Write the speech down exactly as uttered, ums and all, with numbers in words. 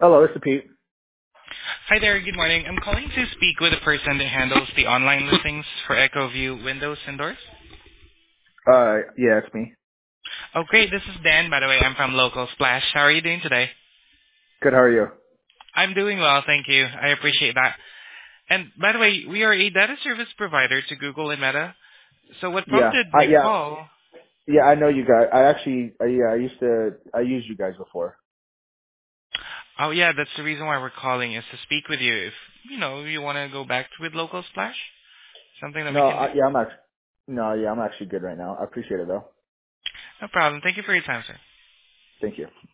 Hello, this is Pete. Hi there, good morning. I'm calling to speak with the person that handles the online listings for EchoView windows and doors. Uh, yeah, it's me. Oh, great. This is Dan, by the way. I'm from Local Splash. How are you doing today? Good, how are you? I'm doing well, thank you. I appreciate that. And by the way, we are a data service provider to Google and Meta. So what Yeah, prompted I, my yeah, call? yeah, I know you guys. I actually, I, yeah, I used to, I used you guys before. Oh, yeah, that's the reason why we're calling is to speak with you. If, you know, you want to go back with Local Splash, something that we No, can I, do. yeah, I'm actually, no, yeah, I'm actually good right now. I appreciate it though. No problem. Thank you for your time, sir. Thank you.